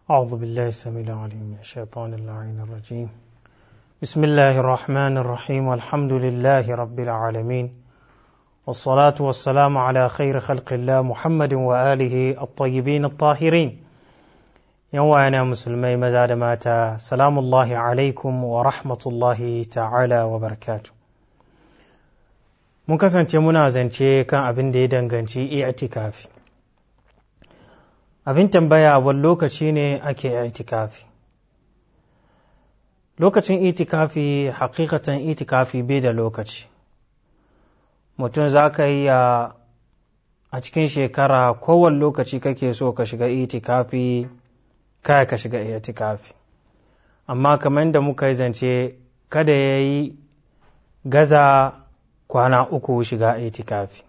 أعوذ بالله السميع العليم من الشيطان اللعين الرجيم بسم الله الرحمن الرحيم والحمد لله رب العالمين والصلاة والسلام على خير خلق الله محمد وآله الطيبين الطاهرين يوانا مسلمي مزاد ماتا سلام الله عليكم ورحمة الله تعالى وبركاته mun kasance muna zance kan abin da ya danganci i'tikafi. Abin tambaya wani lokaci ne ake itikafi. Lokacin itikafi hakikatan itikafi bai da lokaci. Mutum za ka yi a cikin shekara kowane lokaci kake so ka shiga itikafi kai ka shiga itikafi. Amma kamar da muka yi zance kada ya yi gaza kwana uku shiga itikafi.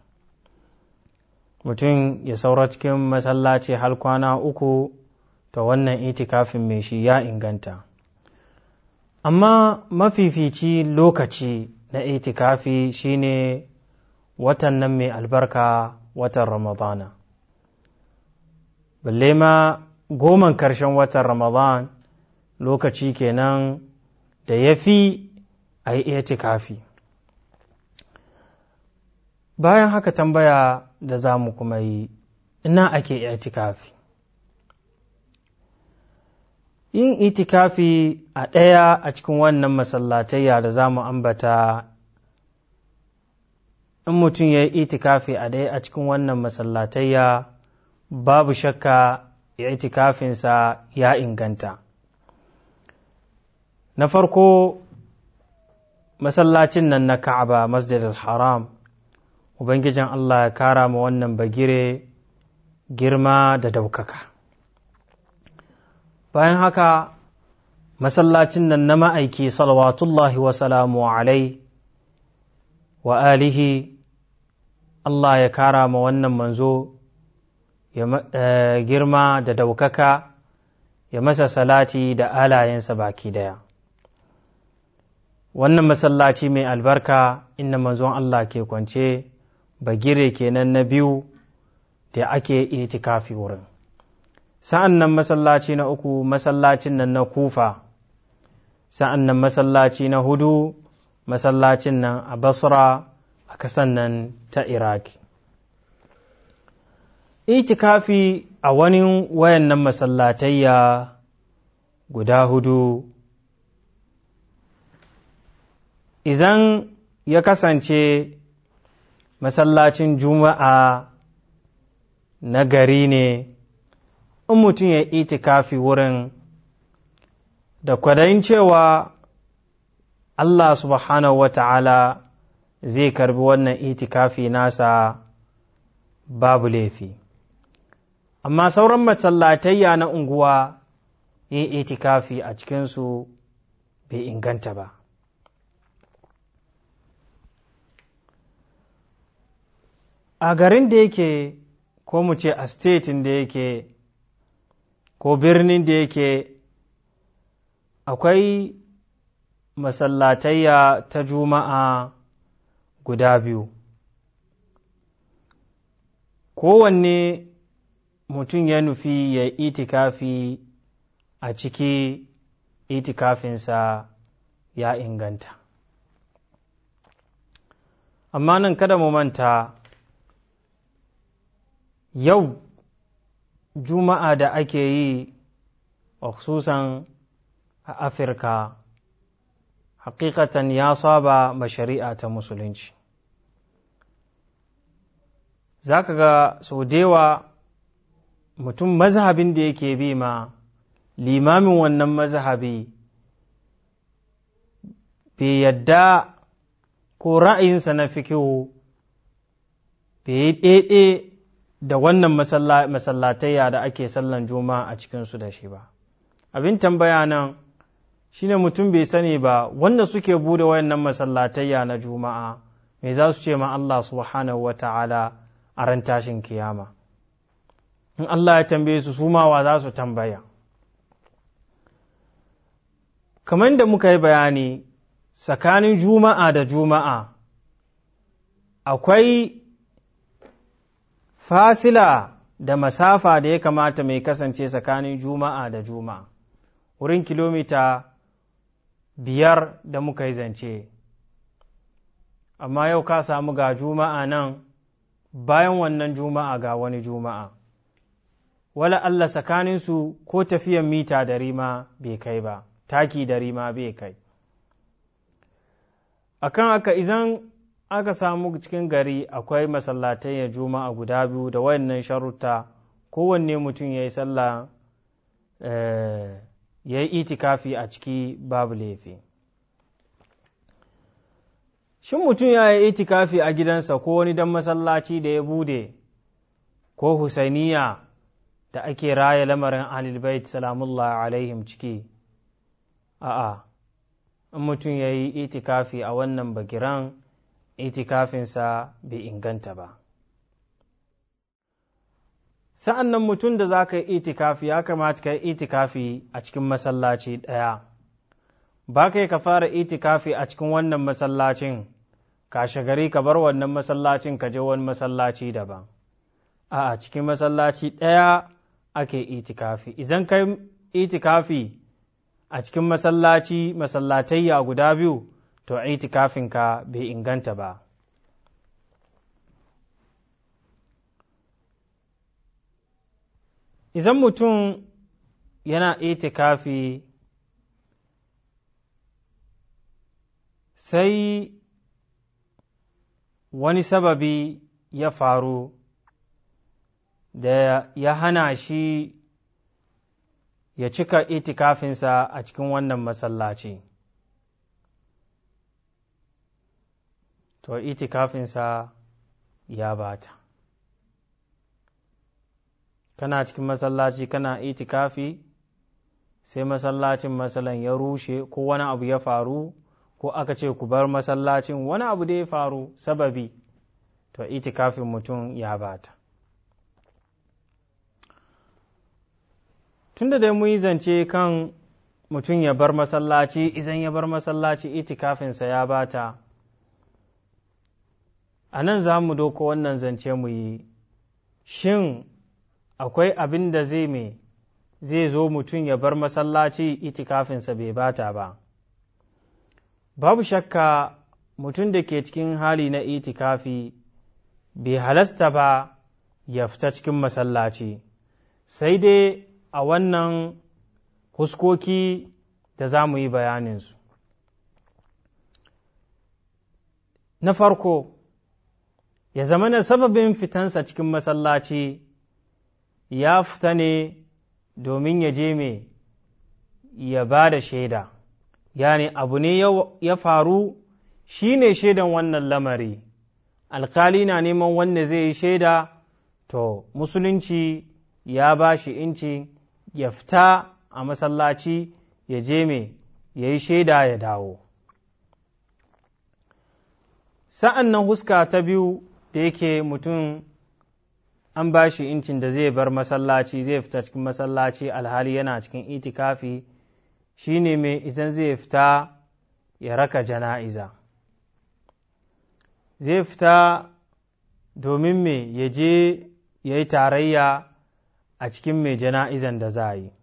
Mutum ya saura cikin masallaci har kwana uku ta wannan itikafin mai shi ya inganta. Amma mafifici lokaci na itikafi shine watan nan mai albarka, watan Ramadana. Balle ma goman karshen watan Ramadan lokaci kenan da ya fi a yi itikafi. Bayan haka tambaya da za mu kuma yi, ina ake itikafi? Yin itikafi a ɗaya a cikin wannan masallatayya da za mu ambata, in mutum ya yi itikafi a ɗaya a cikin wannan masallatayya, babu shakka itikafinsa ya inganta. Na farko, masallacin nan na Ka'aba, Masjidil Haram, Ubangijin Allah ya kara ma wannan bagire girma da daukaka. Bayan haka, masallacin nan na ma'aiki salawatullahi wa salamu alai wa alihi, Allah ya kara ma wannan manzo girma da daukaka, ya masa salati da alayensa baki daya. Wannan masallaci mai albarka inda manzon Allah ke kwance, bagire kenan na biyu da ake itikafi wurin. Sa'an nan masallaci na uku, masallacin nan na Kufa. Sa'an nan masallaci na hudu, masallacin nan a Basra a kasan nan ta Iraki. Itikafi a wani wayannan masallatayya guda hudu, idan ya kasance masallacin juma'a na gari ne, in mutum ya itikafi wurin da kwadayin cewa Allah subhanahu wa ta'ala zai karbi wannan itikafi nasa, babu laifi. Amma sauran masallatayya na unguwa yin itikafi a cikinsu bai inganta ba. A garin da yake, ko mu ce a statin da yake, ko birnin da yake, akwai masallatayya ta juma'a guda biyu. Kowanne mutum ya nufi ya itikafi a ciki, itikafinsa ya inganta. Amma nan kada mu manta, yau juma'a da ake yi khususan a Afirka hakikatan ya saba ma shari'a ta musulunci. Za ka ga sau dewa mutum mazhabin da yake bi ma limamin wannan mazhabi bai yadda ko ra'ayinsa na fikihu bai yi ɗaiɗe da wannan masallatayya da ake sallan juma'a a cikinsu da shi ba. Abin tambaya nan shi ne mutum bai sani ba, wanda suke bude wayannan masallatayya na juma'a me za su ce ma Allah subhanahu wa ta'ala a ran tashin kiyama. In Allah ya tambaye su, su ma wa za su tambaya. Kamar da muka yi bayani, tsakanin juma'a da juma'a, akwai fasila da masafa da ya kamata mai kasance tsakanin juma'a da juma'a, wurin kilomita 5 da muka yi zance. Amma yau ka samu ga juma'a nan, bayan wannan juma'a ga wani juma'a, wala Allah tsakaninsu ko tafiyan mita 100 ma bai kai ba, taki 100 ma bai kai. Akan haka idan aka samu cikin gari akwai masallatai ya juma'a guda biyu da wayannan sharuta, kowanne mutum ya yi sallah ya yi itikafi a ciki babu laifi. Shin mutum ya yi itikafi a gidansa ko wani dan masallaci da ya bude ko Husainiya da ake raya lamarin Ahlul Bait salamullahi alaihim ciki? A'a, in mutum ya yi itikafi a wannan bagiran, itikafinsa bai inganta ba. Sa'an nan mutum da za ka yi itikafi ya kamata ka yi itikafi a cikin masallaci ɗaya, ba ka yi ka fara itikafi a cikin wannan masallacin, kashe gari ka bar wannan masallacin ka je wani masallaci daban. A cikin masallaci ɗaya ake itikafi. Idan ka yi itikafi a cikin masallatayya guda biyu, to itikafinka bai inganta ba. Idan mutum yana itikafi sai wani sababi ya faru da ya hana shi ya cika itikafinsa a cikin wannan masallaci, to itikafinsa ya bata. Kana cikin masallaci kana itikafi, sai masallacin masalan ya rushe ko wani abu ya faru, ko aka ce ku bar masallacin, wani abu da ya faru sababi, to itikafin mutum ya bata. Tunda dai mu yi zance kan mutum ya bar masallaci, idan ya bar masallaci itikafinsa ya bata, a nan za mu doko wannan zance mu yi, shin akwai abin da zai zo mutum ya bar masallaci itikafinsa bai bata ba? Babu shakka mutum da ke cikin hali na itikafi bai halasta ba ya fita cikin masallaci, sai dai a wannan huskoki da za mu yi bayaninsu. Na farko, ya zama na sababin fitansa cikin masallaci ya fita ne domin ya je ya ba da shaida, yani abu ne ya faru shi ne shaidan wannan lamari, alkali na neman wanda zai yi shaida, to musulunci ya ba shi inci ya fita a masallaci ya je ya yi shaida ya dawo. Sa'an nan huska ta biyu da yake mutum an ba shi incin da zai bar masallaci, zai fita cikin masallaci alhali yana cikin itikafi, shi ne idan zai fita ya raka jana'iza. Zai fita domin ya je ya yi tarayya a cikin mai jana'izan da za a yi.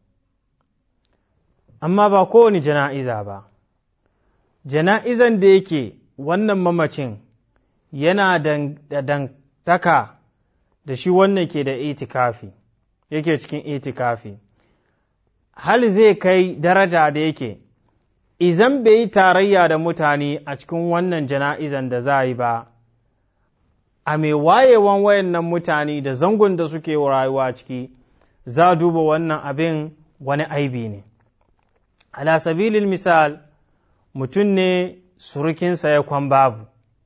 Amma ba kowane jana'iza ba, jana'izan da yake wannan mamacin yana da dangantaka da shi wannan ke da itikafi, yake cikin itikafi, hal zai kai daraja da yake izan bai yi tarayya da mutane a cikin wannan jana'izan da za a yi ba, a mai wayewan wayannan mutane da zangon da suke rayuwa ciki, za a duba wannan abin wani aibi ne. Ala sabilil misal, mutum ne surukinsa ya kwan babu,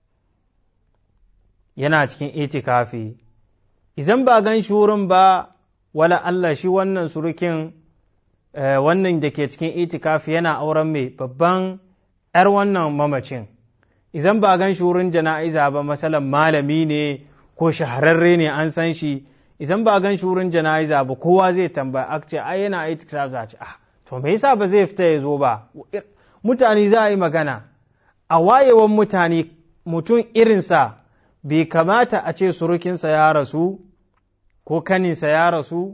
yana cikin itikafi, idan ba gan shi wurin ba, wala Allah shi wannan surukin wannan da ke cikin itikafi yana auren mai babban ‘yar wannan mamacin, idan ba gan shi wurin jana'iza ba, masalan malami ne ko shahararre ne an san shi, idan ba gan shi wurin jana'iza ba, kowa zai tambaya a ce ai yana itikafi, za a ce to me yasa ba zai fita ya zo ba? Mutane za a yi magana, a wayewan mutane mutum irinsa bai kamata a ce surukinsa ya rasu ko kaninsa ya rasu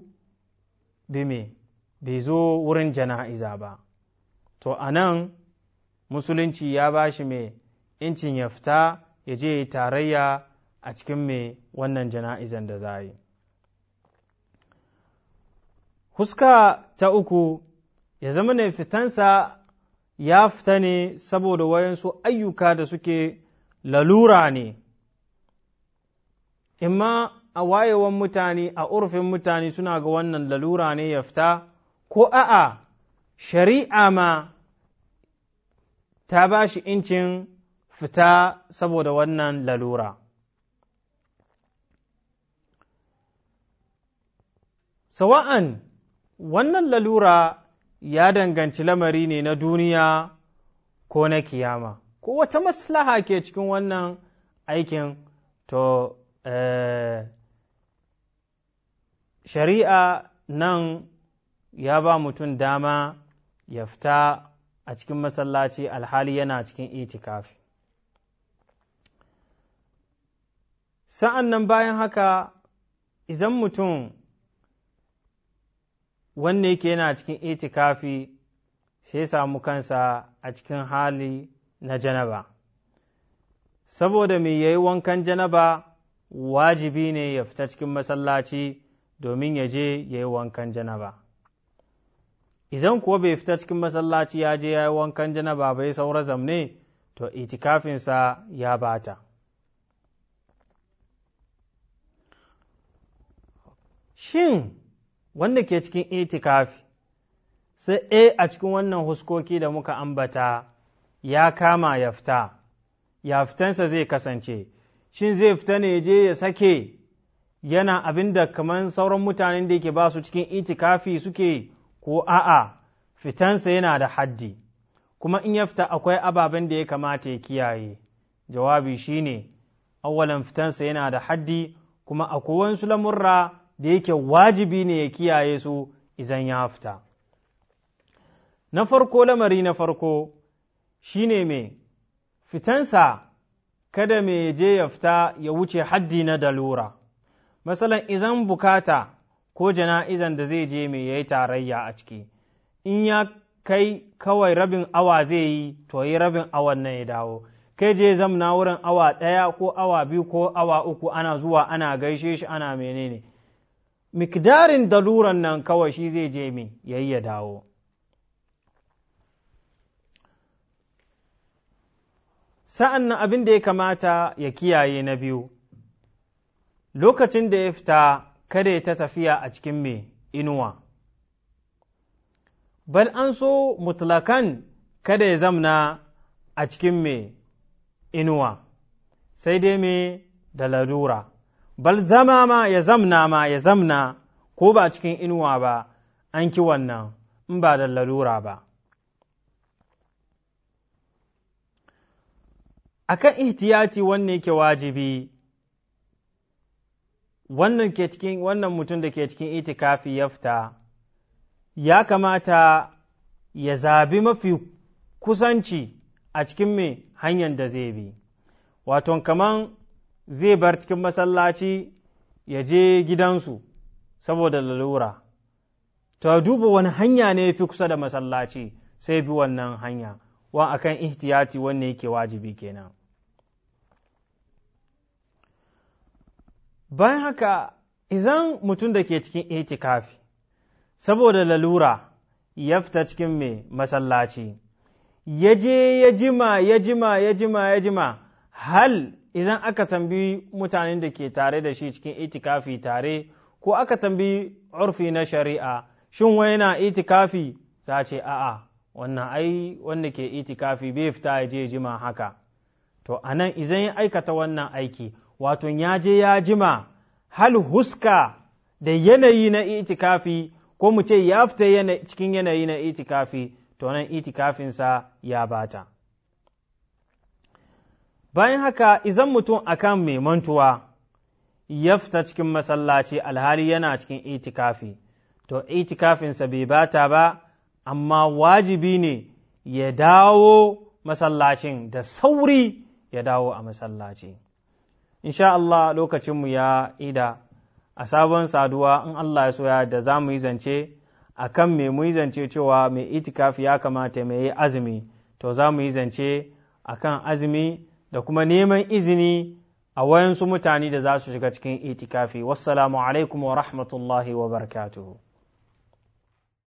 bai zo wurin jana'iza ba, to a nan musulunci ya ba shi mai incin ya fita ya je tarayya a cikin mai wannan jana'izan da za yi. Huska ta uku, ya zama ne fitansa ya fita ne saboda wayansu ayyuka da suke lalura ne, imma a wayewan mutane a urfin mutane suna ga wannan lalura ne ya fita, ko a'a shari'a ma ta ba shi incin fita saboda wannan lalura. Sawa'an wannan lalura ya danganci lamari ne na duniya ko na kiyama, ko wata maslaha ke cikin wannan aikin, to shari'a nan ya ba mutum dama ya fita a cikin masallaci alhali yana cikin itikafi. Sa'an nan bayan haka, idan mutum wanne yake yana cikin itikafi sai samu kansa a cikin hali na janaba, saboda mai yayi wankan janaba wajibi ne ya fita cikin masallaci domin ya je ya yi wankan janaba. Idan kuwa bai fita cikin masallaci ya je ya yi wankan janaba bai saura zamne, to itikafinsa ya bata. Shin wanda ke cikin itikafi sai a cikin wannan huskoki da muka ambata ya kama ya fita, ya fitansa zai kasance, shin zai fita ne je ya sake yana abin da kamar sauran mutanen da yake ba su cikin itikafi suke, ko a'a fitansa yana da haddi, kuma in ya fita akwai ababen da ya kamata ya kiyaye? Jawabi shine awwalan fitansa yana da haddi, kuma akwai wasu lamurra da yake wajibi ne ya kiyaye su idan ya fita. Na farko, lamari na farko shine mai fitansa kada mai je ya fita ya wuce haddi na dalura. Masalan, izan bukata ko jana'izan da zai je mai yayi tarayya a ciki, in ya kai kawai rabin awa zai yi, to yi rabin awan nan ya dawo. Kai je zamna wurin awa ɗaya ko awa biyu ko awa uku ana zuwa ana gaishe shi ana menene, mikdarin daluran nan kawai shi zai je mai yayi ya dawo. Sa'an nan abin da ya kamata ya kiyaye na biyu, lokacin da ya fita kada ya ta tafiya a cikin mai inuwa, bal an so mutlakan kada ya zamna a cikin mai inuwa, sai dai mai da lalura, bal zama ma ya zamna ko ba cikin inuwa ba, an ki wannan in ba da lalura ba. Akan ihtiyati wanne yake wajibi, wannan mutum da ke cikin itikafi ya fita, ya kamata ya zabi mafi kusanci a cikin mai hanyar da zai bi, wato kaman zai bar cikin masallaci ya je gidansu saboda lalura, to duba wani hanya ne fi kusa da masallaci sai bi wannan hanya, wa akan ihtiyati wanne yake wajibi kenan. Bayan haka, idan mutum da ke cikin itikafi saboda lalura ya fita cikin mai masallaci, ya je ya jima, hal idan aka tambayi mutanen da ke tare da shi cikin itikafi tare, ko aka tambayi urfi na shari'a, shin wai yana itikafi, za ce a'a wannan ai wanda ke itikafi bai fita ya je jima haka. To anan idan ya aikata wannan aiki, wato ya je ya jima, hal huska da yanayi na itikafi, ko mu ce ya fita cikin yanayi na itikafi, to nan itikafinsa ya bata. Bayan haka, idan mutum akan mai mantuwa ya fita cikin masallaci alhali yana cikin itikafi, to itikafinsa bai bata ba, amma wajibi ne ya dawo masallacin da sauri, ya dawo a masallaci. Insha Allah lokacinmu ya ida, a sabon saduwa in Allah ya soya da za mu yi zance a kan me mu yi zance cewa mai itikafi ya kamata mai yi azumi, to za mu yi zance a kan azumi da kuma neman izini a wayansu mutane da za su shiga cikin itikafi. Wassalamu alaikum wa rahmatullahi wa barakatuhu.